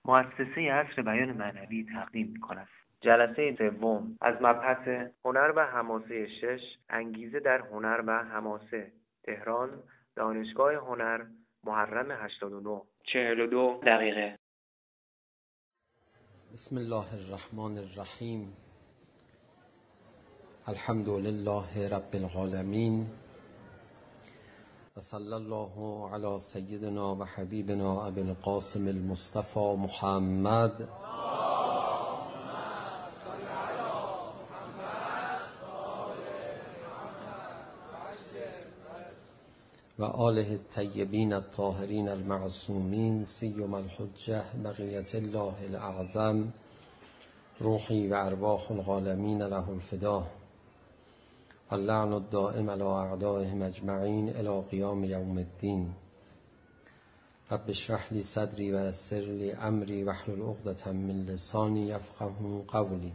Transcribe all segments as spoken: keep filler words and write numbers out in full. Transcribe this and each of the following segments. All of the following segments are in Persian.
مؤسسه عصر بیان معنوی تقدیم می‌کند. جلسه سوم از مبحث هنر و حماسه شش، انگیزه در هنر و حماسه، تهران، دانشگاه هنر، محرم هشتاد و نه، چهل و دو دقیقه. بسم الله الرحمن الرحیم. الحمد لله رب العالمین و صلی الله علی سیدنا و حبیبنا ابی القاسم المصطفى محمد و آله الطیبین الطاهرین المعصومین سیما الحجة بقیة الله الاعظم روحی و ارواح العالمین له الفدا واللعن الدائم علی اعدائهم اجمعین الی قیام یوم الدین. رب اشرح لی صدری و یسر لی امری واحلل عقدة من لسانی یفقهوا قولی.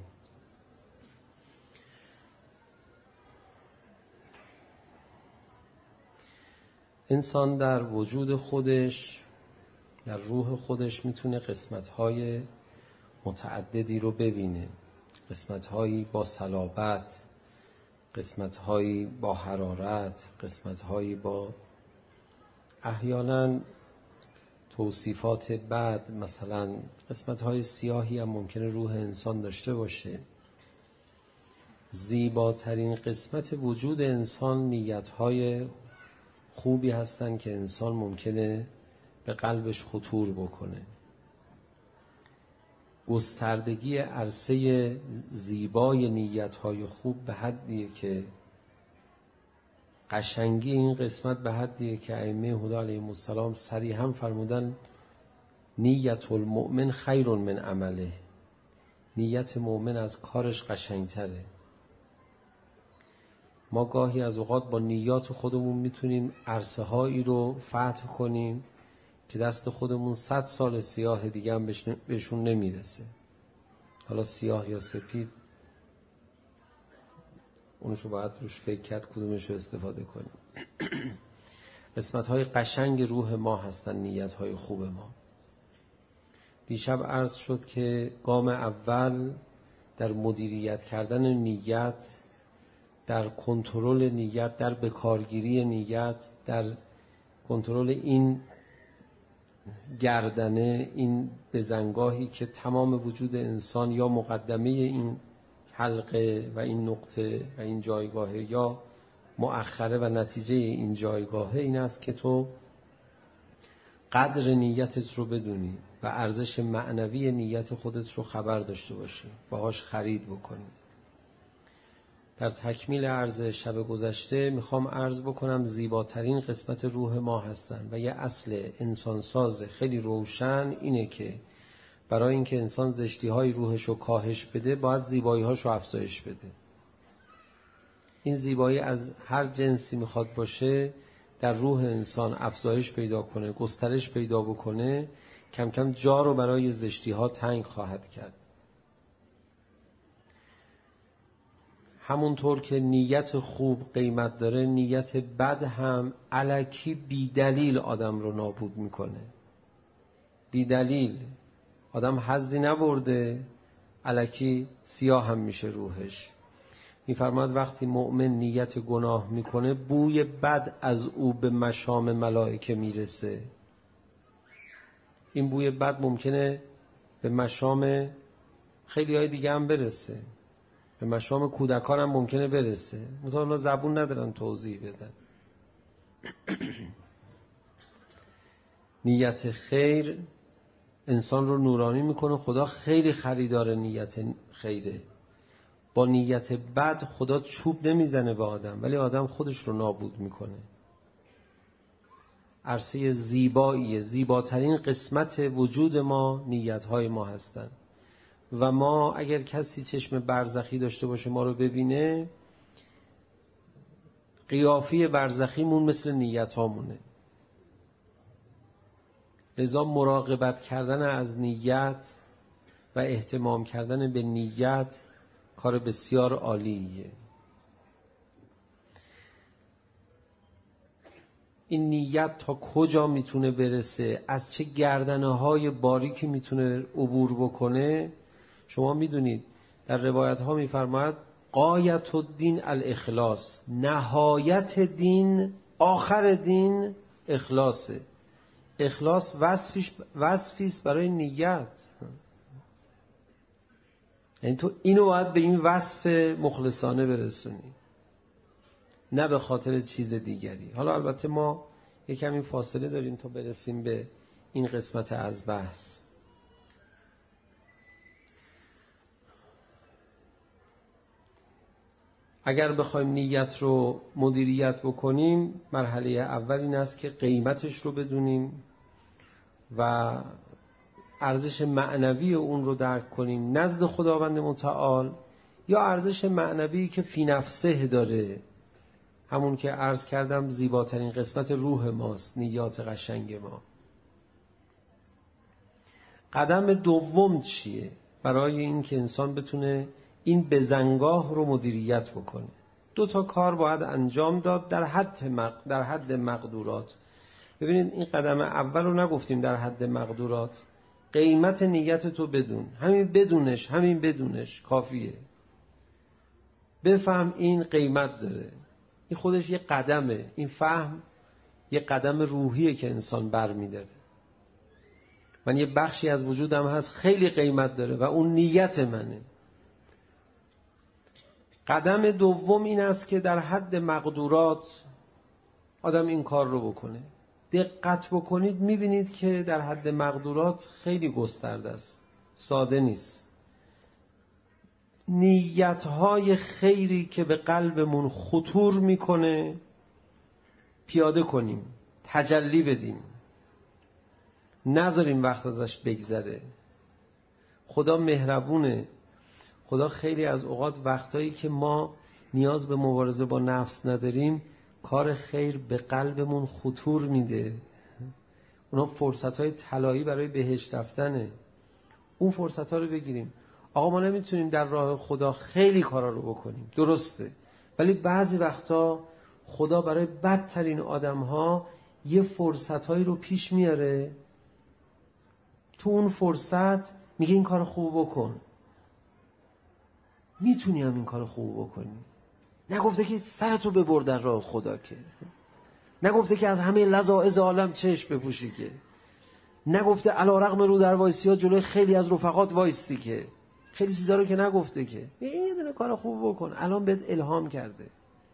انسان در وجود خودش، در روح خودش میتونه قسمت‌های متعددی رو ببینه، قسمت‌هایی با صلابت، قسمت‌هایی با حرارت، قسمت‌هایی با احیانا توصیفات بد، مثلا قسمت‌های سیاهی هم ممکنه روح انسان داشته باشه. زیباترین قسمت وجود انسان نیت‌های خوبی هستن که انسان ممکنه به قلبش خطور بکنه. گستردگی عرصه زیبای نیت‌های خوب به حدیه که قشنگی این قسمت به حدیه که ائمه هدی علیهم السلام صریحاً فرمودن نیت المؤمن خیر من عمله، نیت مؤمن از کارش قشنگتره. ما گاهی از اوقات با نیات خودمون میتونیم عرصه هایی رو فتح کنیم که دست خودمون صد سال سیاه دیگه هم بهشون نمیرسه. حالا سیاه یا سپید اونشو باید روش فکر کرد کدومش رو استفاده کنیم. قسمت های قشنگ روح ما هستن نیت های خوب ما. دیشب عرض شد که گام اول در مدیریت کردن نیت، در کنترل نیت، در بکارگیری نیت، در کنترل این گردنه، این بزنگاهی که تمام وجود انسان یا مقدمه این حلقه و این نقطه و این جایگاهه یا مؤخره و نتیجه این جایگاهه، این است که تو قدر نیتت رو بدونی و ارزش معنوی نیت خودت رو خبر داشته باشی، باهاش خرید بکنی. در تکمیل عرض شب گذشته میخوام عرض بکنم زیباترین قسمت روح ما هستن و یه اصل انسانساز خیلی روشن اینه که برای اینکه انسان زشتی‌های روحش رو کاهش بده باید زیبایی‌هاش رو افزایش بده. این زیبایی از هر جنسی میخواد باشه در روح انسان افزایش پیدا کنه، گسترش پیدا بکنه، کم کم جا رو برای زشتی‌ها تنگ خواهد کرد. همونطور که نیت خوب قیمت داره، نیت بد هم الکی بی دلیل آدم رو نابود میکنه. بی دلیل آدم حظی نبرده الکی سیاه هم میشه روحش. میفرماد وقتی مؤمن نیت گناه میکنه بوی بد از او به مشام ملائکه میرسه. این بوی بد ممکنه به مشام خیلی های دیگه هم برسه، به مشام کودکان هم ممکنه برسه، منتها اونا زبون ندارن توضیح بدن. نیت خیر انسان رو نورانی میکنه. خدا خیلی خریدار نیت خیره. با نیت بد خدا چوب نمیزنه به آدم، ولی آدم خودش رو نابود میکنه. عرصه زیبایی، زیباترین قسمت وجود ما نیت‌های ما هستن و ما اگر کسی چشم برزخی داشته باشه ما رو ببینه، قیافی برزخیمون مثل نیت هامونه. لذا مراقبت کردن از نیت و اهتمام کردن به نیت کار بسیار عالیه. این نیت تا کجا میتونه برسه، از چه گردنه های باریکی میتونه عبور بکنه. شما میدونید در روایت ها میفرماید غایت الدین الاخلاص، نهایت دین، آخر دین اخلاصه. اخلاص وصفیش وصفیست برای نیت. یعنی تو اینو باید به این وصف مخلصانه برسونی، نه به خاطر چیز دیگری. حالا البته ما یک کمی فاصله داریم تا برسیم به این قسمت از بحث. اگر بخوایم نیت رو مدیریت بکنیم، مرحله اول این است که قیمتش رو بدونیم و ارزش معنوی اون رو درک کنیم نزد خداوند متعال، یا ارزش معنوی که فی نفسه داره، همون که عرض کردم زیباترین قسمت روح ماست، نیات قشنگ ما. قدم دوم چیه برای این که انسان بتونه این بزنگاه رو مدیریت بکنه؟ دو تا کار باید انجام داد در حد مق... در حد مقدورات. ببینید این قدم اول رو نگفتیم در حد مقدورات. قیمت نیت تو بدون، همین بدونش همین بدونش کافیه. بفهم این قیمت داره، این خودش یه قدمه. این فهم یه قدم روحیه که انسان بر می داره. من یه بخشی از وجودم هست خیلی قیمت داره و اون نیت منه. قدم دوم این است که در حد مقدورات آدم این کار رو بکنه. دقت بکنید میبینید که در حد مقدورات خیلی گسترده است، ساده نیست. نیتهای خیری که به قلبمون خطور میکنه پیاده کنیم، تجلی بدیم، نذاریم وقت ازش بگذره. خدا مهربونه. خدا خیلی از اوقات وقتایی که ما نیاز به مبارزه با نفس نداریم، کار خیر به قلبمون خطور میده. اونا فرصتهای طلایی برای بهشت رفتنه. اون فرصتها رو بگیریم. آقا ما نمیتونیم در راه خدا خیلی کارا رو بکنیم، درسته، ولی بعضی وقتا خدا برای بدترین آدمها یه فرصتهایی رو پیش میاره. تو اون فرصت میگه این کار خوب بکن. میتونی هم این کار خوب بکنی. نگفته که سرتو ببر در راه خدا، که نگفته که از همه لذاذ عالم چشم بپوشی، که نگفته علیرغم رو در وایسیا جلوی خیلی از رفقات وایستی، که خیلی چیزا رو که نگفته. که یه دونه کار خوب بکن، الان بهت الهام کرده.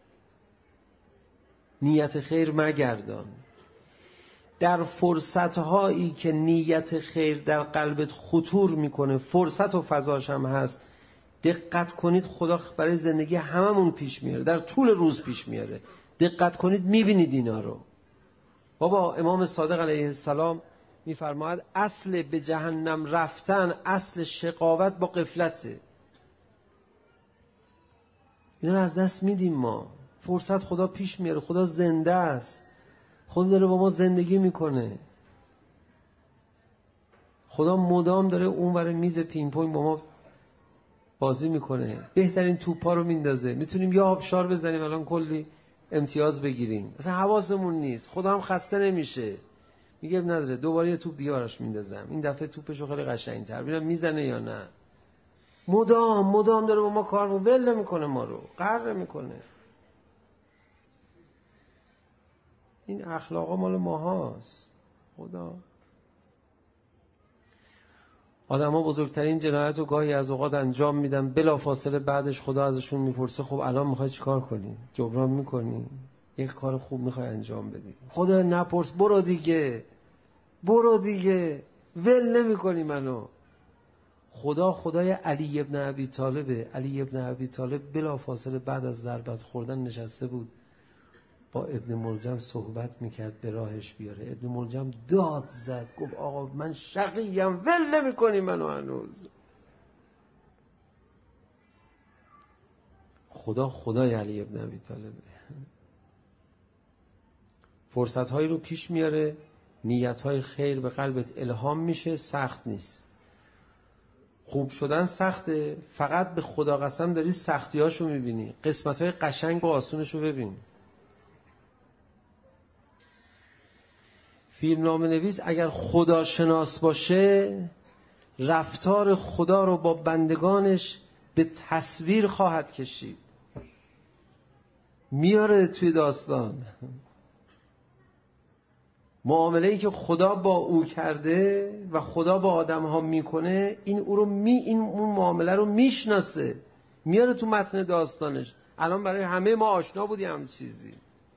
نیت خیر مگردان. در فرصت‌هایی که نیت خیر در قلبت خطور میکنه، فرصت و فضاش هم هست، دقت کنید خدا برای زندگی هممون پیش میاره، در طول روز پیش میاره. دقت کنید میبینید اینا رو. بابا امام صادق علیه السلام میفرماید اصل به جهنم رفتن، اصل شقاوت با غفلته. اینا رو از دست میدیم ما. فرصت خدا پیش میاره، خدا زنده است، خدا داره با ما زندگی میکنه. خدا مدام داره اونور میز پینگ پونگ با ما بازی میکنه. بهترین توپا رو میندازه. میتونیم یا آبشار بزنیم الان کلی امتیاز بگیریم، اصلا حواسمون نیست. خدا هم خسته نمیشه، میگه نداره، دوباره یه توپ دیگه براش میندازم، این دفعه توپشو خیلی قشنگ‌تر ببینم میزنه یا نه. مدام مدام داره با ما کار میکنه، ول نمیکنه، ما رو قهر میکنه. این اخلاقا مال ماهاست. خدا آدم‌ها بزرگترین جنایت رو گاهی از اوقات انجام میدن، بلافاصله بعدش خدا ازشون میپرسه خب الان میخوای چیکار کنی؟ جبران میکنی؟ یک کار خوب میخوای انجام بدی؟ خدا نپرس، برو دیگه، برو دیگه، ول نمیکنی منو. خدا خدای علی ابن ابی طالبه. علی ابن ابی طالب بلافاصله بعد از ضربت خوردن نشسته بود با ابن ملجم صحبت میکرد به راهش بیاره. ابن ملجم داد زد، گفت آقا من شقیم، ول نمی کنی منو هنوز. خدا خدای علی ابن ابی طالبه. فرصت هایی رو پیش میاره، نیت های خیر به قلبت الهام میشه. سخت نیست. خوب شدن سخته، فقط به خدا قسم داری سختی هاشو میبینی. قسمت های قشنگ و آسونشو ببین. فیلمنامه نویس اگر خداشناس باشه رفتار خدا رو با بندگانش به تصویر خواهد کشید، میاره توی داستان. معامله‌ای که خدا با او کرده و خدا با آدم ها میکنه، این او رو می این اون معامله رو میشناسه، میاره تو متن داستانش. الان برای همه ما آشنا بودی همین چیزی.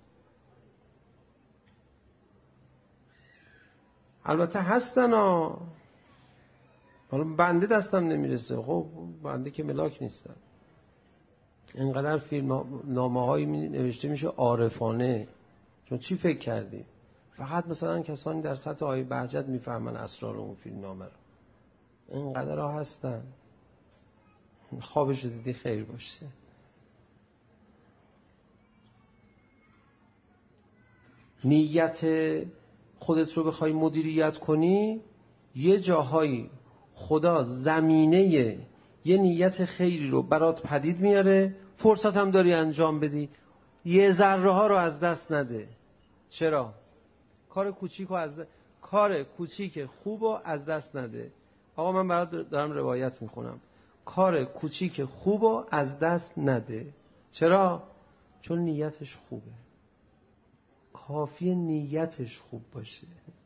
البته هستن ها، حالا بنده دستم نمیرسه، خب بنده که ملاک نیستم. اینقدر فیلم نامه هایی نوشته میشه عارفانه، چون چی فکر کردی؟ فقط مثلا کسانی در سطح آیه بهجت میفهمن اسرار اون فیلم نامه رو. اینقدر ها هستن. خوابشو دیدی خیر باشه. نیت خودت رو بخوای مدیریت کنی، یه جاهایی خدا زمینه یه نیت خیری رو برات پدید میاره، فرصت هم داری انجام بدی، یه ذره ها رو از دست نده. چرا؟ کار کوچیک رو از دست... کار کوچیک خوب رو از دست نده. آقا من برات دارم روایت میخونم. کار کوچیک خوب رو از دست نده. چرا؟ چون نیتش خوبه. کافی نیتش خوب باشه.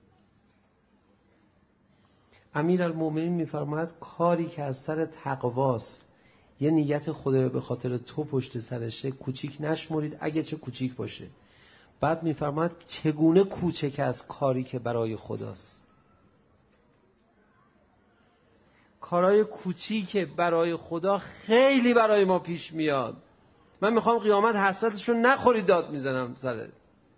امیرالمومنین میفرماید کاری که از سر تقواست، یه نیت خدای به خاطر تو پشت سرشه، کوچیک نشمرید اگه چه کوچیک باشه. بعد میفرماید چگونه کوچک از کاری که برای خداست. کارهای کوچیک برای خدا خیلی برای ما پیش میاد. من میخوام قیامت حسرتشو نخوری داد میزنم سرت.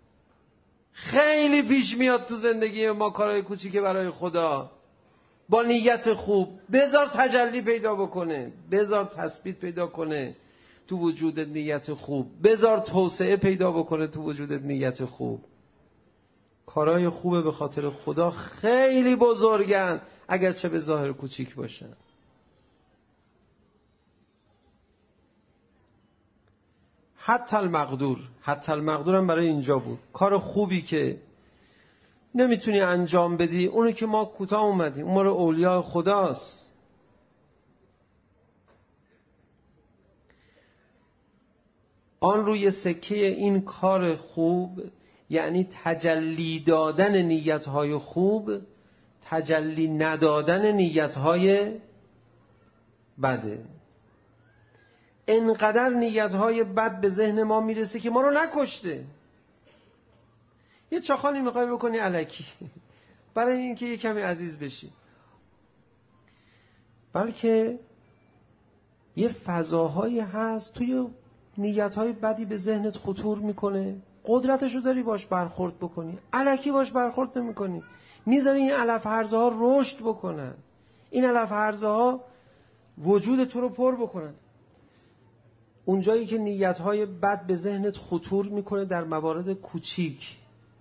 خیلی پیش میاد تو زندگی ما کارهای کوچیک برای خدا، با نیت خوب. بذار تجلی پیدا بکنه، بذار تثبیت پیدا کنه تو وجود نیت خوب، بذار توسعه پیدا بکنه تو وجود نیت خوب. کارهای خوب به خاطر خدا خیلی بزرگن اگرچه به ظاهر کوچیک باشن. حتی المقدور، حتی المقدور هم برای اینجا بود. کار خوبی که نمیتونی انجام بدی، اونو که ما کوتاه اومدیم، اون رو اولیاء خداست. آن روی سکه این کار خوب یعنی تجلی دادن نیتهای خوب، تجلی ندادن نیتهای بده. انقدر نیتهای بد به ذهن ما میرسه که ما رو نکشته. یه چاخانی میخوای بکنی الکی برای اینکه یه کمی عزیز بشی، بلکه یه فضاهایی هست توی نیتهای بدی به ذهنت خطور میکنه، قدرتشو داری باش برخورد بکنی، الکی باش برخورد نمیکنی، میذاری این علف هرزه ها رشد بکنن، این علف هرزه ها وجود تو رو پر بکنن. اونجایی که نیتهای بد به ذهنت خطور میکنه در موارد کوچیک،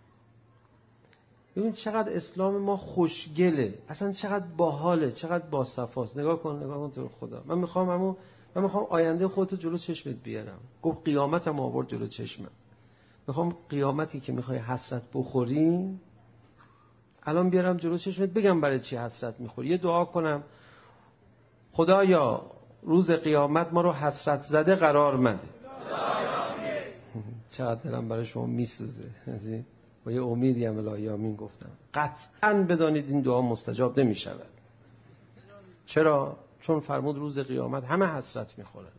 ببین چقدر اسلام ما خوشگله، اصلا چقدر باحاله، چقدر باصفاست. نگاه کن، نگاه کن تو رو خدا. من میخوام همون من میخوام آینده خودتو جلو چشمت بیارم. گفت قیامتم آورد جلو چشمم. میخوام قیامتی که میخوای حسرت بخوری الان بیارم جلو چشمت، بگم برای چی حسرت میخوری، یه دعا کنم خدایا روز قیامت ما رو حسرت زده قرار مده. چقدر دلم برای شما میسوزه. با یه امیدی هم الهی آمین گفتم. قطعاً بدانید این دعا مستجاب نمیشود. چرا؟ چون فرمود روز قیامت همه حسرت میخورن.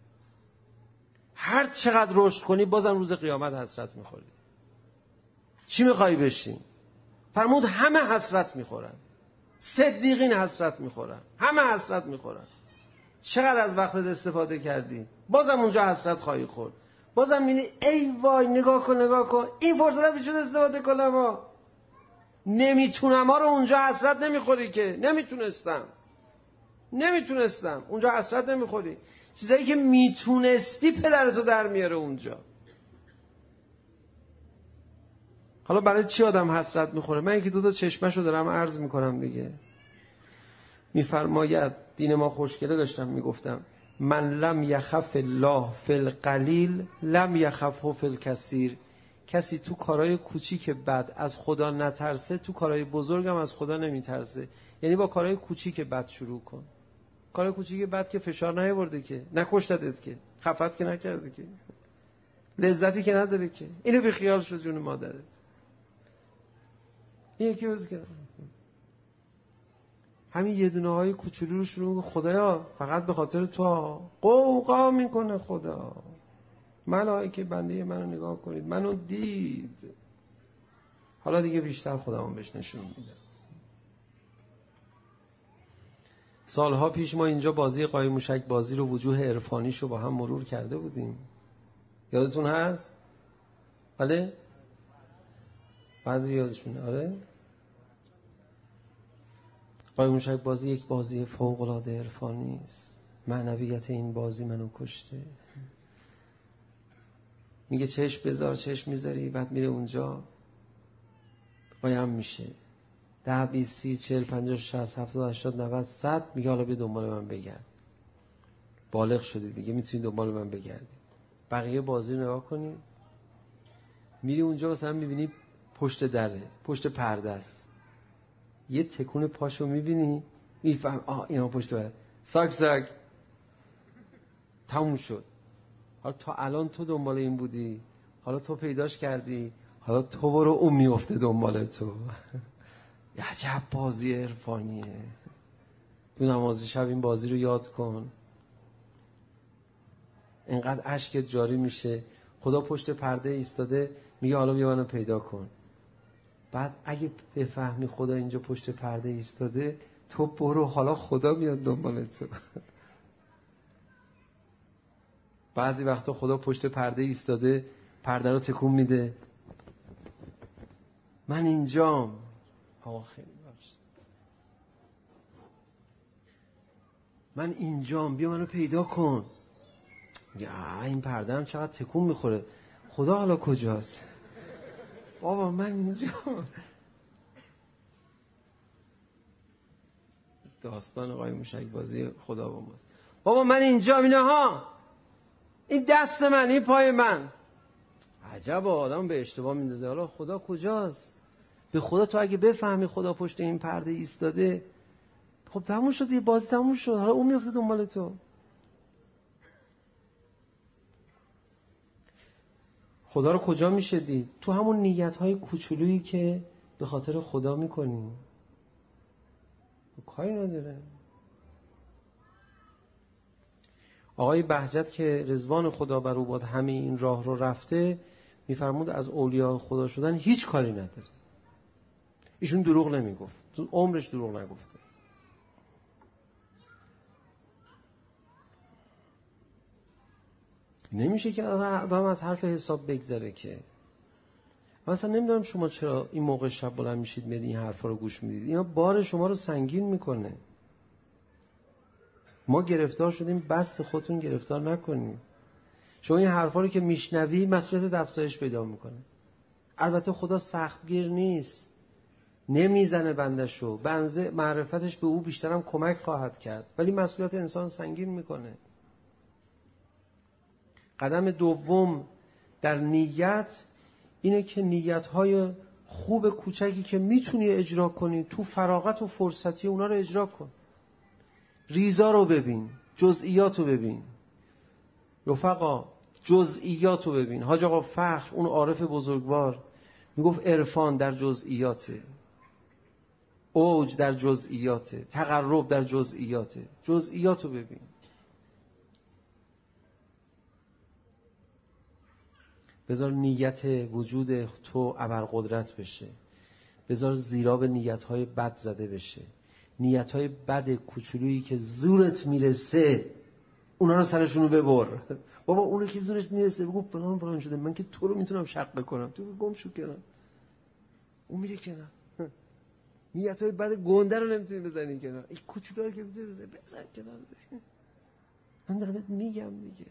هر چقدر رشد کنی بازم روز قیامت حسرت میخوری. چی میخوای بشی؟ فرمود همه حسرت میخورن. صدیقین حسرت میخورن. همه حسرت میخورن. چقدر از وقتت استفاده کردی؟ بازم اونجا حسرت خواهی خورد. بازم میبینی ای وای نگاه کن نگاه کن این فرصت هم بیشتر استفاده کنم ها. نمیتونم ها رو اونجا حسرت نمیخوری که. نمیتونستم نمیتونستم اونجا حسرت نمیخوری. چیزایی که میتونستی پدرتو در میاره اونجا. حالا برای چی آدم حسرت میخوره؟ من یکی دو تا چشمشو دارم عرض میکنم دیگه. میفرماید دین ما خوشگله، داشتم میگفتم من لم یخف الله فی القلیل لم یخفه فی الکثیر. کسی تو کارهای کوچیک بد از خدا نترسه، تو کارهای بزرگ هم از خدا نمیترسه. یعنی با کارهای کوچیک بد شروع کن. کارهای کوچیک بد که فشار نیاورده که، نکشتت که، خفت که نکرده که، لذتی که نداره که، اینو بی خیال شو جون مادرت. این یکی بازی کنم همین یه دونه های کوچولو رو شروع کن. خدایا فقط به خاطر تو قوقا میکنه خدا. ملائکه بنده منو نگاه کنید، منو دید. حالا دیگه بیشتر خودمون بهش نشون میدم. سالها پیش ما اینجا بازی قایم موشک بازی رو، وجوه عرفانیش رو با هم مرور کرده بودیم. یادتون هست؟ بله؟ بعضی یادشونه. آره؟ قایم موشک بازی یک بازی فوق‌العاده عرفانی است. معنویت این بازی منو کشته. میگه چشم بذار، چشم میذاری، بعد میره اونجا قایم میشه. ده بیست سی چهل پنجاه شصت هفتاد هشتاد نود صد. میگه حالا به دنبال من بگرد. بالغ شدی دیگه، میتونی دنبال من بگردی. بقیه بازی رو نگاه کنی، میری اونجا مثلا میبینی پشت دره، پشت پرده است، یه تکون پاشو میبینی، میفهم آه اینا پشت دره، ساک ساک تموم شد. حالا تا الان تو دنبال این بودی، حالا تو پیداش کردی، حالا تو برو اون میفته دنبال تو. یه عجب بازی عرفانیه. تو نماز شب این بازی رو یاد کن. اینقدر اشکت جاری میشه. خدا پشت پرده ایستاده میگه حالا بیا منو پیدا کن. بعد اگه بفهمی خدا اینجا پشت پرده ایستاده، تو برو، حالا خدا میاد دنبال تو. بعضی وقتا خدا پشت پرده ایستاده، پرده رو تکون میده، من اینجام. آقا خیلی بخشید، من اینجام، بیا منو پیدا کن. یا این پرده هم چقدر تکون میخوره، خدا حالا کجاست؟ بابا من اینجا. داستان قایم موشک بازی خدا با ماست. بابا من اینجا، اینه ها، این دست من، این پای من. عجب آدم به اشتباه میندازه. حالا خدا کجاست؟ به خدا تو اگه بفهمی خدا پشت این پرده ایستاده، خب تموم شد دیگه، بازی تموم شد. حالا اون میفته دنبال تو. خدا رو کجا میشه دید؟ تو همون نیت‌های کوچولویی که به خاطر خدا میکنی. کاری نداره. آقای بهجت که رضوان خدا بر او باد همه این راه رو رفته، میفرمود از اولیاء خدا شدن هیچ کاری نداره. ایشون دروغ نمیگفت، تو عمرش دروغ نگفته. نمیشه که آدم از حرف حساب بگذره که. مثلا نمیدونم شما چرا این موقع شب بلند میشید میاد این حرفا رو گوش میدید. اینا بار شما رو سنگین میکنه. ما گرفتار شدیم، بس خودتون گرفتار نکنید. شما این حرفا رو که میشنوی مسئولیت افزایش پیدا میکنه. البته خدا سختگیر نیست، نمیزنه بندشو، بنده معرفتش به او بیشترم کمک خواهد کرد، ولی مسئولیت انسان سنگین میکنه. قدم دوم در نیت اینه که نیت‌های خوب کوچکی که میتونی اجرا کنی تو فراغت و فرصتی اونا رو اجرا کن. ریزا رو ببین، جزئیات رو ببین. رفقا جزئیات رو ببین. حاج آقا فخر، اون عارف بزرگوار، میگفت عرفان در جزئیاته، اوج در جزئیاته، تقرب در جزئیاته. جزئیات رو ببین. بذار نیت وجود تو ابرقدرت بشه. بذار زیرا به نیت‌های بد زده بشه. نیت‌های بد کوچولویی که زورت میرسه اونا رو سرشونو ببر. بابا اونو که زورش میرسه بگو فلان فلان شده، من که تو رو میتونم شق بکنم، تو گم شو کنار. اون میره کنار. نیت‌های بد گنده رو نمیتونی بزنی کنار. این کوچولو که میتونی بزنی بزن کنار. من دارم بهت میگم دیگه.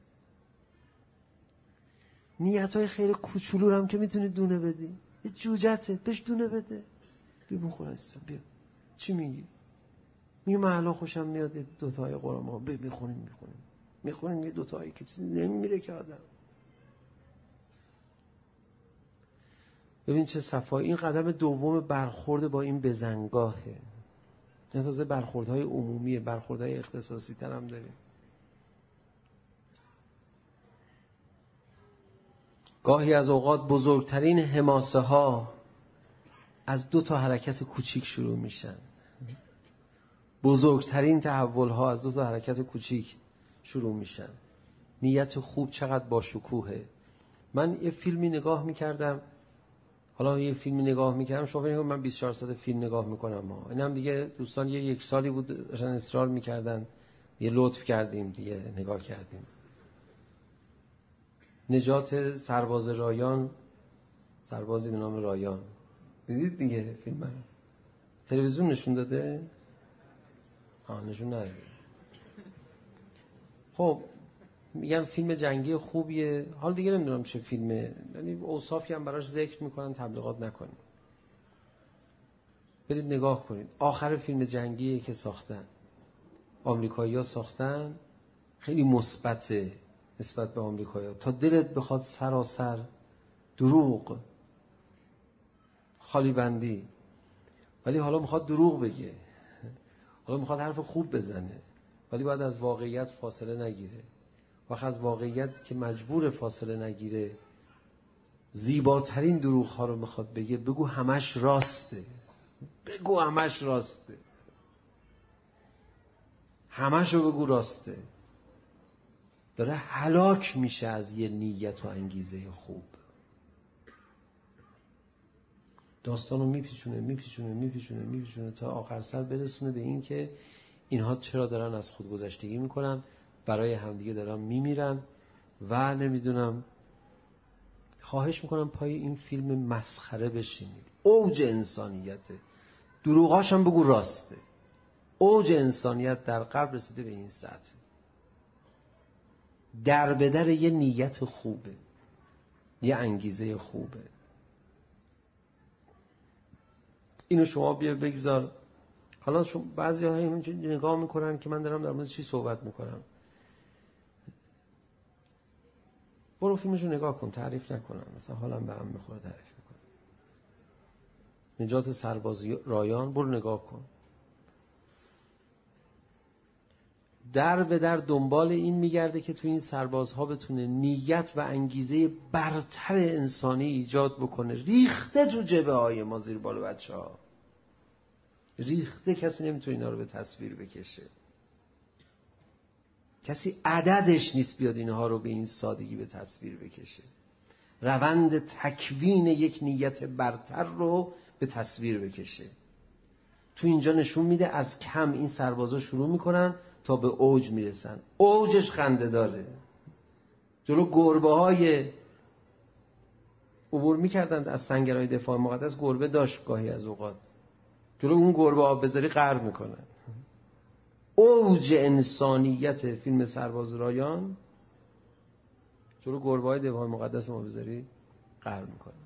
نیت‌های خیر کوچولو رو هم که میتونی دونه بدی. یه جوجته بهش دونه بده. بیا بخور هستم، بیا. چی میگی؟ میگه من الان خوشم میاد یه دوتای قرآن ها بیا میخونیم میخونیم میخونیم یه دوتایی که چیزی نمیمیره که آدم. ببین چه صفایی. این قدم دوم برخورد با این بزنگاهه. این تازه برخوردهای عمومیه، برخوردهای اختصاصی تر هم داریم. گاهی از اوقات بزرگترین حماسه ها از دو تا حرکت کوچیک شروع میشن. بزرگترین تحول ها از دو تا حرکت کوچیک شروع میشن. نیت خوب چقدر با شکوهه. من یه فیلمی نگاه میکردم، حالا یه فیلمی نگاه میکردم، شما فکر کنید من بیست و چهار ساعت فیلم نگاه میکنم ها. اینم دیگه دوستان یه یک سالی بود داشتن اصرار میکردن، یه لطف کردیم دیگه نگاه کردیم. نجات سرباز رایان، سربازی به نام رایان، دیدید دیگه فیلم رو؟ تلویزیون نشون داده؟ آه نشون نداده. خب میگن فیلم جنگی خوبیه، حال دیگه نمیدونم چه فیلمه، یعنی اوصافی هم براش ذکر میکنن، تبلیغات نکنید. برید نگاه کنید. آخر فیلم جنگیه که ساختن، آمریکایی‌ها ساختن، خیلی مثبته نسبت به آمریکایی‌ها، تا دلت بخواد سراسر دروغ، خالی بندی. ولی حالا میخواد دروغ بگه، حالا میخواد حرف خوب بزنه، ولی باید از واقعیت فاصله نگیره. وقت از واقعیت که مجبور فاصله نگیره، زیباترین دروغ ها رو میخواد بگه، بگو همش راسته، بگو همش راسته، همش رو بگو راسته. داره هلاک میشه از یه نیت و انگیزه خوب. داستانو میپیچونه میپیچونه میپیچونه میپیچونه تا آخر سر برسونه به این که اینها چرا دارن از خودگذشتگی میکنن، برای همدیگه دارن میمیرن و نمیدونم. خواهش میکنم پای این فیلم مسخره بشینید. اوج انسانیته، دروغاش هم بگو راسته. اوج انسانیت در قلب رسیده به این سطح. در به در یه نیت خوبه، یه انگیزه خوبه. اینو شما بیا بگذار. حالا شما بعضی ها همینجوری نگاه میکنن که من دارم در مورد چی صحبت میکنم. برو فیلمشو نگاه کن، تعریف نکنم، مثلا حالم به هم میخوره تعریف میکنم. نجات سرباز رایان، برو نگاه کن. در به در دنبال این میگرده که تو این سربازها بتونه نیت و انگیزه برتر انسانی ایجاد بکنه. ریخته تو جبه های ما زیر بال بچه ها، ریخته. کسی نمیتونه اینا رو به تصویر بکشه، کسی عددش نیست بیاد اینها رو به این سادگی به تصویر بکشه. روند تکوین یک نیت برتر رو به تصویر بکشه. تو اینجا نشون میده از کم این سربازا شروع میکنن تا به اوج میرسن. اوجش خنده داره. جلو گربه های عبور میکردند از سنگرهای دفاع مقدس، گربه داشت گاهی از اوقات، جلو اون گربه آب بذاری غرق میکنن. اوج انسانیت فیلم سرباز رایان، جلو گربه های دفاع مقدس ما بذاری غرق میکنن.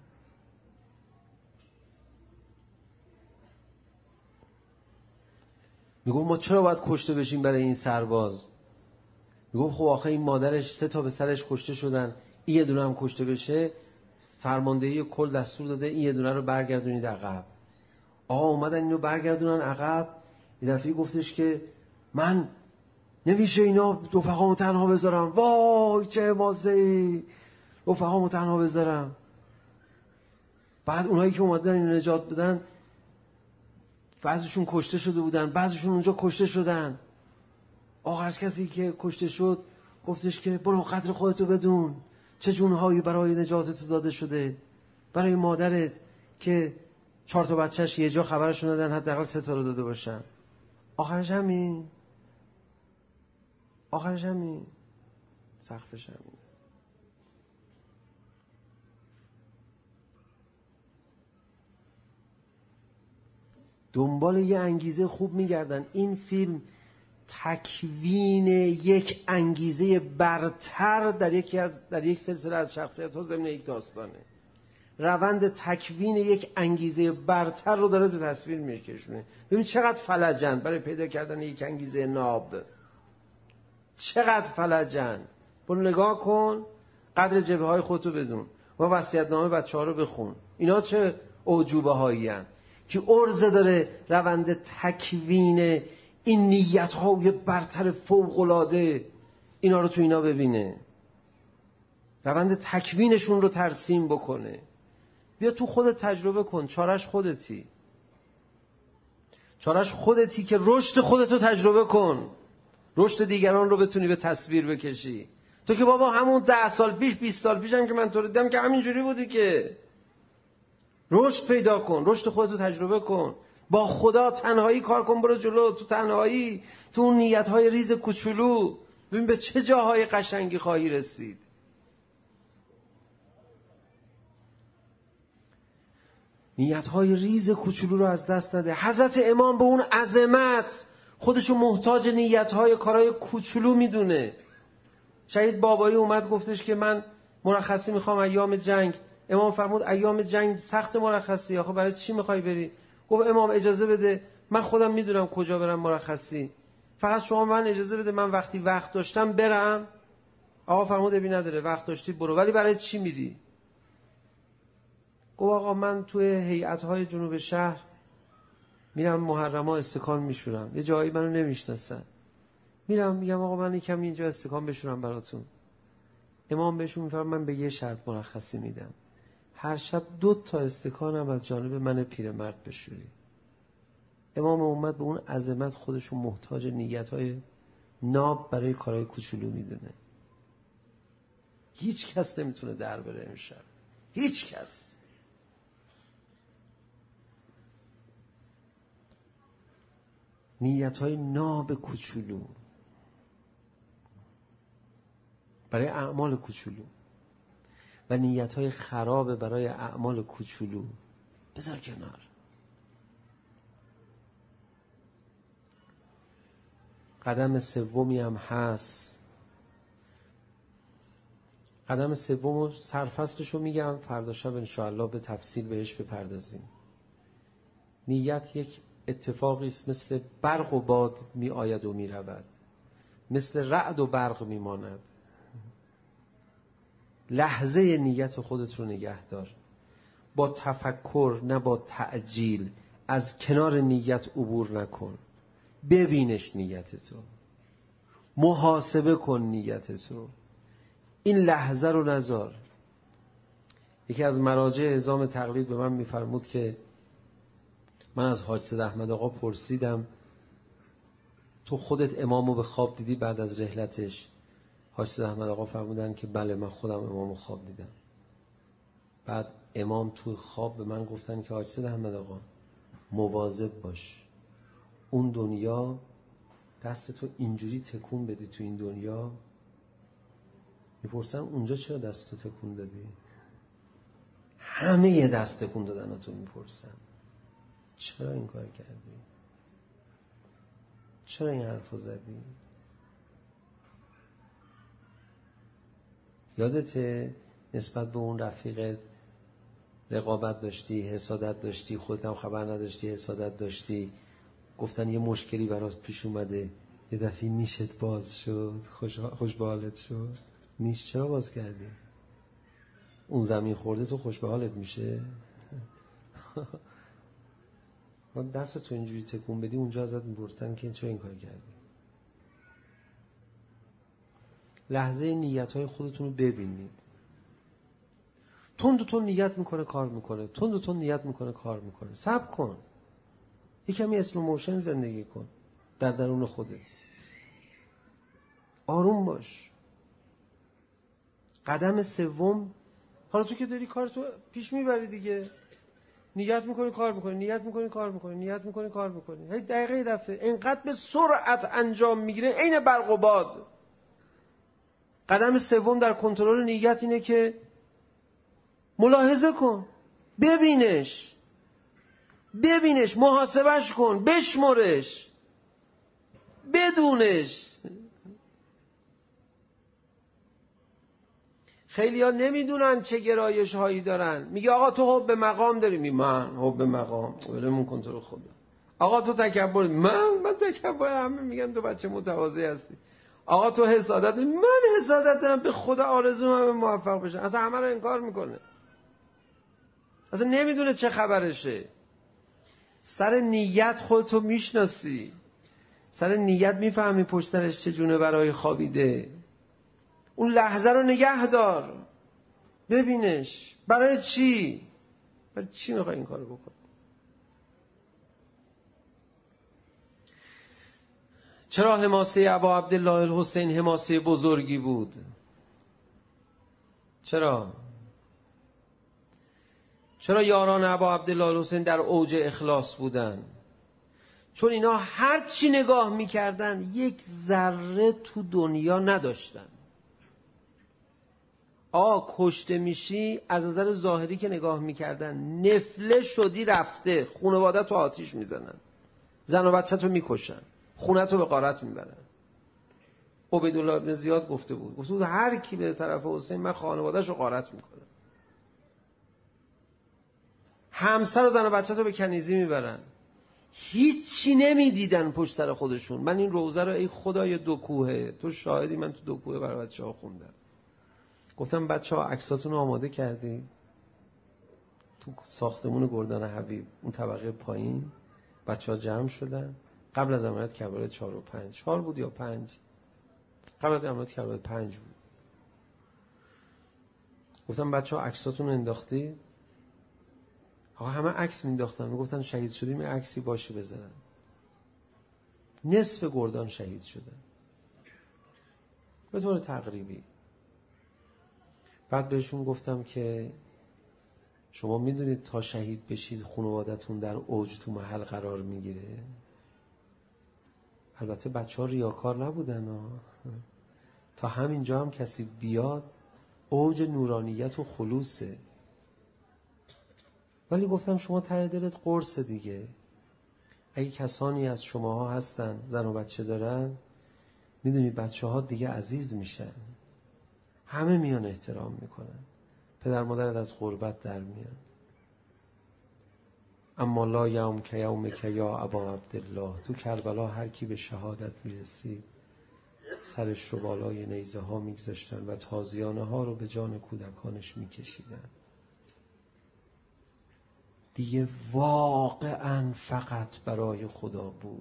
میگم ما چرا باید کشته بشیم برای این سرباز؟ میگم خب آخه این مادرش سه تا به سرش کشته شدن، این یه دونه هم کشته بشه، فرماندهی کل دستور داده این یه دونه رو برگردونید عقب. آقا اومدن اینو برگردونن عقب. یه دفعه گفتش که من نمیشه اینا رفقامو تنها بذارم. وای چه حماسه‌ای، رفقامو تنها بذارم. بعد اونایی که اومدن اینو نجات بدن، بعضیشون کشته شده بودن، بعضیشون اونجا کشته شدن. آخر کسی که کشته شد گفتش که برو قدر خودتو بدون، چه جونهایی برای نجاتت داده شده، برای مادرت که چهار تا بچهش یه جا خبرشون ندن، حداقل سه تا رو داده باشن. آخرش همین، آخرش همین، سقفش همین. دنبال یه انگیزه خوب میگردن. این فیلم تکوین یک انگیزه برتر در یکی از در یک سلسله از شخصیت‌ها ضمن یک داستانه. روند تکوین یک انگیزه برتر رو داره به تصویر میکشونه. ببین چقدر فلجن برای پیدا کردن یک انگیزه ناب، چقدر فلجن. برو نگاه کن، قدر جبهه‌های خودتو بدون و وصیت‌نامه بچه‌ها رو بخون. اینا چه اعجوبه هایی هستند که عرضه داره روند تکوین این نیت های برتر فوق العاده اینا رو تو اینا ببینه، روند تکوینشون رو ترسیم بکنه. بیا تو خودت تجربه کن، چارش خودتی، چارش خودتی که رشد خودتو تجربه کن، رشد دیگران رو بتونی به تصویر بکشی. تو که بابا همون ده سال پیش بیست سال پیش هم که من تو رو دیدم که همینجوری بودی، که رشد پیدا کن، رشد خودتو تجربه کن، با خدا تنهایی کار کن، برو جلو تو تنهایی، تو اون نیت‌های ریز کوچولو ببین به چه جاهای قشنگی خواهی رسید. نیت‌های ریز کوچولو رو از دست نده. حضرت امام به اون عظمت خودشو محتاج نیت‌های کارهای کوچولو میدونه. شهید بابایی اومد گفتش که من مرخصی میخوام ایام جنگ. امام فرمود ایام جنگ سخت مرخصی، آخه برای چی میخوای بری؟ گفت امام اجازه بده، من خودم میدونم کجا برم مرخصی، فقط شما من اجازه بده من وقتی وقت داشتم برم. آقا فرمود ابی نداره، وقت داشتی برو، ولی برای چی میری؟ گفت آقا من توی هیئت‌های جنوب شهر میرم محرما استکان میشورم، یه جایی منو نمیشناسن، میرم میگم آقا من یکم اینجا استکان بشورم براتون. امام بهشون میفرماد من به یه شرط مرخصی میدم، هر شب دو تا استکانم از جانب من پیرمرد بشوری. امام امت به اون عظمت خودشو محتاج نیت‌های ناب برای کارهای کوچولو میدونه. هیچ کس نمیتونه در بره امشب، هیچ کس. نیت‌های ناب کوچولو برای اعمال کوچولو و نیت‌های خراب برای اعمال کوچولو بذار کنار. قدم سومی هم هست. قدم سوم سرفصلش رو میگم، فردا شب انشاءالله به تفصیل بهش بپردازیم. نیت یک اتفاقی است، مثل برق و باد می آید و می رود، مثل رعد و برق می ماند. لحظه نیت خودت رو نگه دار، با تفکر نه با تعجیل از کنار نیت عبور نکن. ببینش نیتتو، محاسبه کن نیتتو، این لحظه رو نذار. یکی از مراجع اعزام تقلید به من میفرمود که من از حاج سید احمد آقا پرسیدم تو خودت امامو به خواب دیدی بعد از رحلتش؟ حاج سید احمد آقا فرمودن که بله من خودم امامو خواب دیدم. بعد امام توی خواب به من گفتن که حاج سید احمد آقا مواظب باش، اون دنیا دستتو اینجوری تکون بدی تو این دنیا. میپرسن اونجا چرا دستتو تکون دادی؟ همه یه دست تکون دادن تو میپرسن چرا این کار کردی؟ چرا این حرفو زدی؟ یادته نسبت به اون رفیقت رقابت داشتی، حسادت داشتی، خودت هم خبر نداشتی حسادت داشتی، گفتن یه مشکلی برات پیش اومده، یه دفعه نیشت باز شد، خوش, خوش به حالت شد. نیش چرا باز کردی؟ اون زمین خورده تو خوش به حالت میشه؟ دست تو اینجوری تکون بدی اونجا ازت میپرسن که چرا این کار کردی. لحظه نیت‌های خودتون رو ببینید. تند و تند نیت میکنه کار میکنه، تند و تند نیت میکنه کار میکنه. صبر کن، یه کمی اسلو موشن زندگی کن در درون خودت، آروم باش. قدم سوم، حالا تو که داری کار تو پیش میبری دیگه، نیت میکنی کار میکنی، نیت میکنی کار میکنی، نیت میکنی کار میکنی، هی دقیقه دفعه اینقدر به سرعت انجام میگیره عین برق و باد. قدم سوم در کنترل نیت اینه که ملاحظه کن، ببینش ببینش محاسبش کن، بشمرش، بدونش. خیلی ها نمیدونن چه گرایش هایی دارن. میگه آقا تو حب مقام داری، می من حب مقام ولمون کن تو رو خدا. آقا تو تکبر، من من تکبر، همه میگن تو بچه متواضع هستی. آقا تو حسادت، من حسادت دارم، به خدا آرزوم همه موفق بشن. اصلا همه رو انکار میکنه. اصلا نمیدونه چه خبرشه. سر نیت خودتو میشناسی، سر نیت میفهمی پشت سرش چه جونه برای خوابیده. اون لحظه رو نگه دار، ببینش. برای چی؟ برای چی میخوای این کارو بکنی؟ چرا حماسه ابا عبدالله الحسین حماسه بزرگی بود؟ چرا؟ چرا یاران ابا عبدالله الحسین در اوج اخلاص بودن؟ چون اینا هر چی نگاه میکردن یک ذره تو دنیا نداشتن. آ کشته میشی، از نظر ظاهری که نگاه میکردن نفله شدی رفته، خانواده تو آتیش میزنن، زن و بچه تو میکشن، خونه تو به غارت میبرن. عبیدالله ابن زیاد گفته بود گفته بود هر کی به طرف حسین من خانواده‌شو غارت میکنم. همسر و زن و بچه تو به کنیزی میبرن. هیچی نمیدیدن پشت سر خودشون. من این روزه رو ای خدای دو کوهه، تو شاهدی، من تو دو کوهه برای بچه ها خوندم. گفتم بچه ها عکساتون رو آماده کردی؟ تو ساختمون گردان حبیب اون طبقه پایین بچه ها جمع شدن قبل از عملیات کربلای چهار و پنج. چهار بود یا پنج؟ قبل از عملیات کربلای پنج بود. گفتم بچه ها عکساتون رو انداختی؟ آقا همه عکس مینداختن، میگفتن شهید شدیم یه عکسی باشه بذارن. نصف گردان شهید شدن به طور تقریبی. بعد بهشون گفتم که شما میدونید تا شهید بشید خانوادتون در اوج تو محل قرار میگیره. البته بچه ها ریاکار نبودن ها. تا همینجا هم کسی بیاد اوج نورانیت و خلوصه. ولی گفتم شما ته دلت قرصه دیگه. اگه کسانی از شماها هستن زن و بچه دارن، میدونی بچه ها دیگه عزیز میشن، همه میان احترام میکنن، پدر مادرت از غربت در میان. اما لا یوم که یوم که یا ابا عبدالله، تو کربلا هر کی به شهادت میرسید سرش رو بالای نیزه ها میگذاشتن و تازیانه ها رو به جان کودکانش میکشیدن. دیگه واقعا فقط برای خدا بود.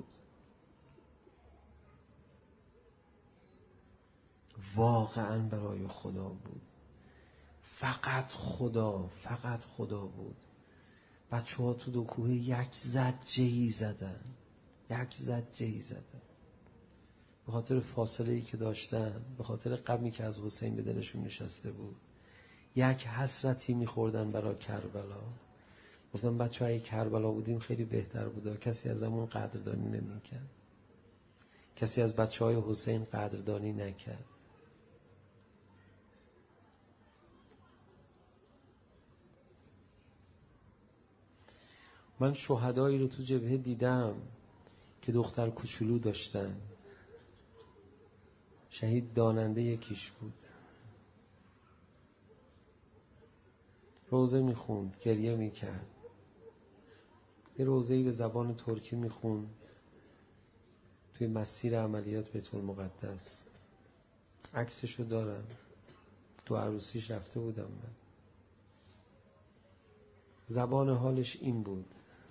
واقعا برای خدا بود. فقط خدا، فقط خدا بود. بچه ها تو دو کوه یک زجه‌ای زدن، یک زجه‌ای زدن به خاطر فاصله ای که داشتن، به خاطر غمی که از حسین به دلشون نشسته بود. یک حسرتی میخوردن برای کربلا. گفتم بچه های کربلا بودیم خیلی بهتر بود، کسی از همون قدردانی نمیکرد، کسی از بچه های حسین قدردانی نکرد. من شهدایی رو تو جبهه دیدم که دختر کوچولو داشتن. شهید داننده یکیش بود، روزه میخوند، گریه میکرد. یه روزه‌ای به زبان ترکی میخوند توی مسیر عملیات بیت المقدس. عکسشو دارم، تو عروسیش رفته بودم من. زبان حالش این بود،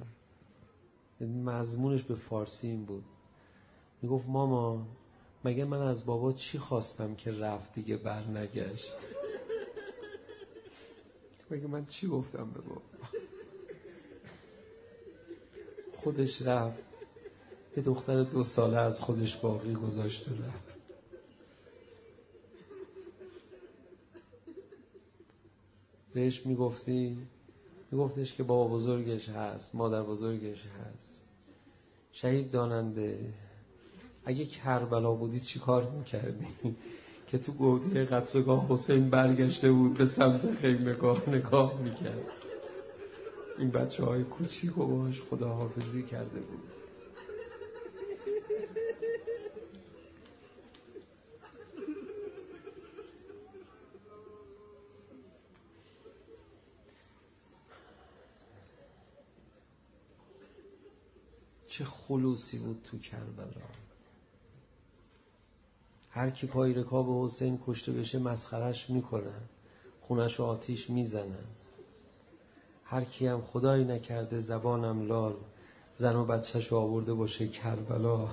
مضمونش به فارسی این بود. میگفت ماما مگه من از بابا چی خواستم که رفت دیگه بر نگشت؟ مگه من چی گفتم به بابا؟ خودش رفت، یه دختر دو ساله از خودش باقی گذاشت و رفت. بهش میگفتی؟ میگفتش که بابا بزرگش هست، مادر بزرگش هست. شهید داننده، اگه کربلا بودی چی کار میکردی؟ که تو گودی قتلگاه حسین برگشته بود به سمت خیمگاه نگاه میکرد. این بچه های کوچیک و باش خداحافظی کرده بود. چه خلوصی بود تو کربلا. هر کی پای رکاب حسین کشته بشه مسخرش میکنن، خونش رو آتیش میزنن. هر کی هم خدایی نکرده زبانم لال، زن و بچه‌ش آورده باشه کربلا.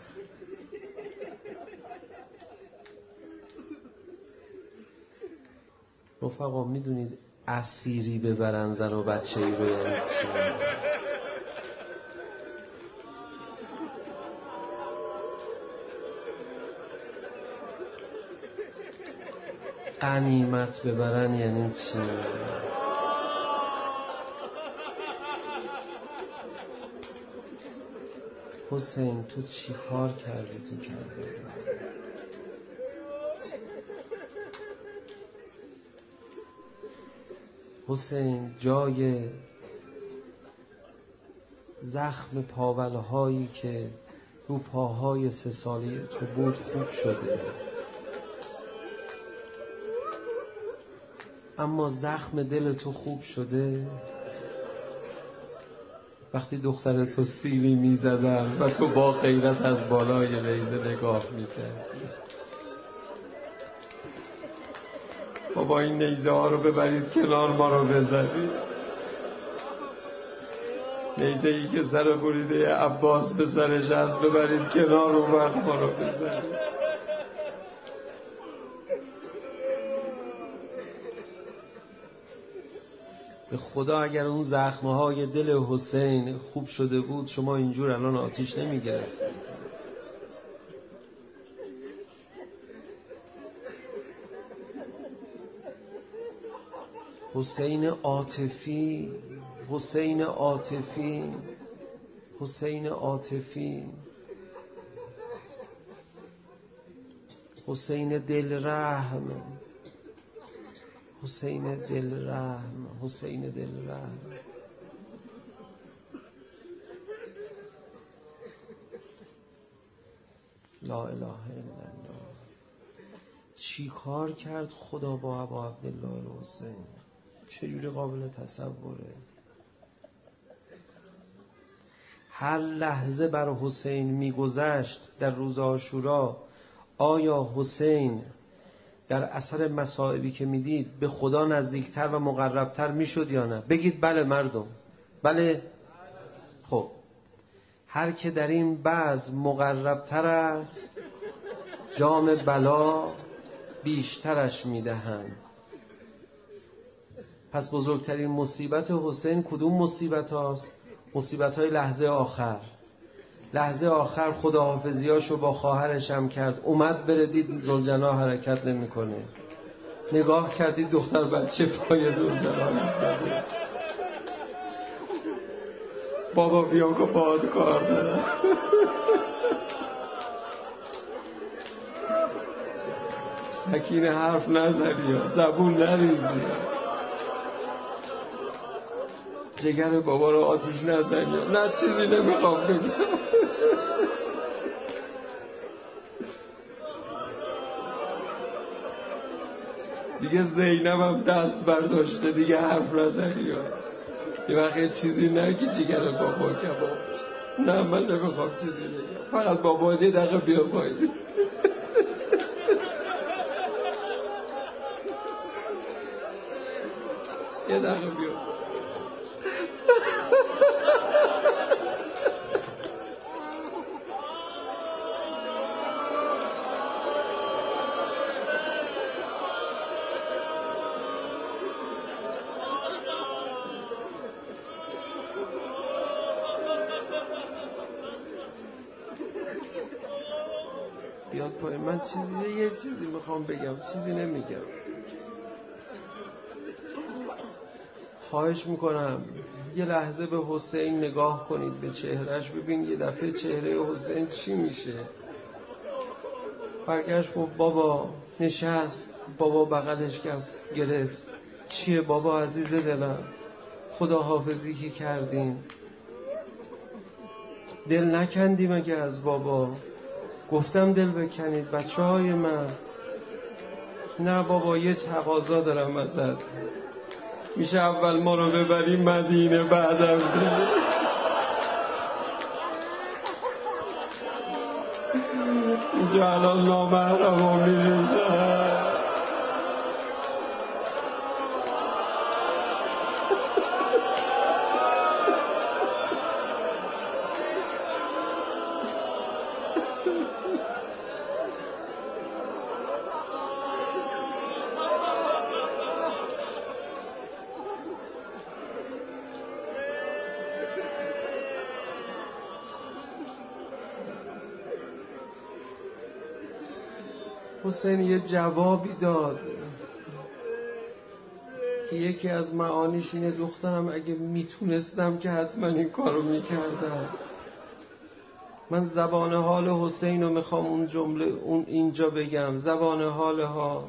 رفقا میدونید اسیری ببرن زن و بچه ای رو یعنی چی؟ غنیمت ببرن یعنی چی؟ حسین تو چی کار کردی تو کربلا؟ حسین جای زخم پاوله هایی که رو پاهای سه ساله تو بود خوب شده، اما زخم دل تو خوب شده وقتی دختر تو سیلی می زدن و تو با غیرت از بالای نیزه نگاه می کردی. بابا این نیزه ها رو ببرید کنار، ما رو بزنید. نیزه ای که سر بریده عباس به سرش هست ببرید کنار، اون وقت ما رو بزنید. به خدا اگر اون زخمهای دل حسین خوب شده بود شما اینجور الان آتیش نمی گرفتید. حسین عاطفی، حسین عاطفی، حسین عاطفی، حسین دل رحم، حسین دل رحم، حسین دل رحم. لا اله الا الله. چی کار کرد خدا با ابا عبدالله الحسین؟ چجوری قابل تصوره؟ هر لحظه بر حسین میگذشت در روز عاشورا، آیا حسین در اثر مصائبی که میدید به خدا نزدیکتر و مقربتر میشد یا نه؟ بگید بله مردم، بله. خب هر که در این بزم مقربتر است جام بلا بیشترش میدهند. پس بزرگترین مصیبت حسین کدوم مصیبت هاست؟ مصیبت های لحظه آخر. لحظه آخر خداحافظیاشو با خواهرش هم کرد، اومد بره دید ذوالجناح حرکت نمیکنه. نگاه کردید دختر بچه پای ذوالجناح ایستاده. بابا بیا که باهات کار دارم. سکینه حرف نزنی، زبون نریزی، جگر بابا رو آتیش نزنی. نه چیزی نمیخوام بگم. دیگه زینبم دست برداشته، دیگه حرف نزنی. یه وقت یه چیزی نگی جگر بابا کباب. نه من نمیخوام چیزی بگم، فقط بابا یه دقیقه بیا پایین. یه دقیقه بیا. بیاد پایین. من چیزی یه چیزی میخوام بگم، چیزی نمیگم. خواهش میکنم یه لحظه به حسین نگاه کنید، به چهرهش ببین یه دفعه چهره حسین چی میشه. برگشت گفت بابا، نشست، بابا بغلش گرفت. چیه بابا عزیز دلم، خدا حافظی که کردیم، دل نکندیم اگه از بابا؟ گفتم دل بکنید بچه های من. نه بابا یه تقاضا دارم ازت، میشه اول ما رو ببری مدینه بعدم بری. اینجا الان نامحرم ها میریزن. حسین یه جوابی داد که یکی از معانیش اینه دخترم اگه میتونستم که حتما این کارو میکردم. من زبان حال حسین رو میخوام اون جمله اون اینجا بگم. زبان حال ها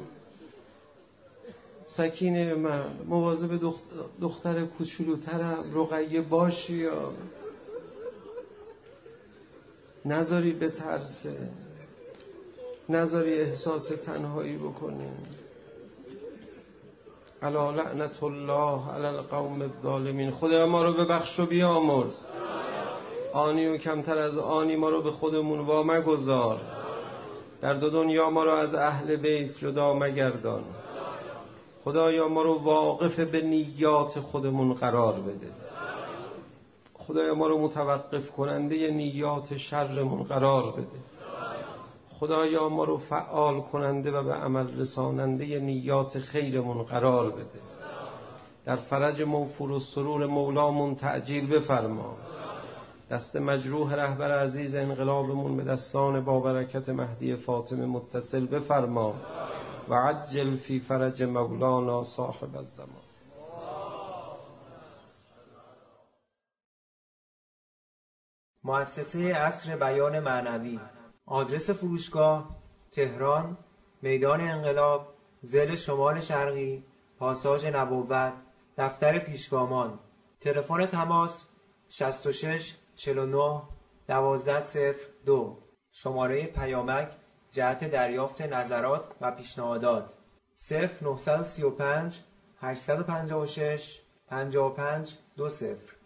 سکینه من مواظب دختر, دختر کوچولوترم رقیه باشی یا نذاری به ترسه، نذاری احساس تنهایی بکنه. الا لعنت الله علی القوم الظالمین. خدا ما رو ببخش و بیامرز. آنی و کمتر از آنی ما رو به خودمون وا مگذار. در دو دنیا ما رو از اهل بیت جدا مگردان. خدایا ما رو واقف به نیات خودمون قرار بده. خدایا ما رو متوقف کننده نیات شرمون قرار بده. خدایا ما رو فعال کننده و به عمل رساننده نیات خیرمون قرار بده. در فرج موفور و سرور مولامون تعجیل بفرما. دست مجروح رهبر عزیز انقلابمون به دستان با برکت مهدی فاطمه متصل بفرما و عجل فی فرج مولانا صاحب الزمان. مؤسسه عصر بیان معنوی. آدرس فروشگاه: تهران، میدان انقلاب، ضلع شمال شرقی، پاساژ نبوت، دفتر پیشگامان. تلفن تماس: شصت و شش چهل و نه دوازده صفر دو. شماره پیامک جهت دریافت نظرات و پیشنهادات: صفر نه سه پنج هشت پنج شش پنج پنج دو صفر.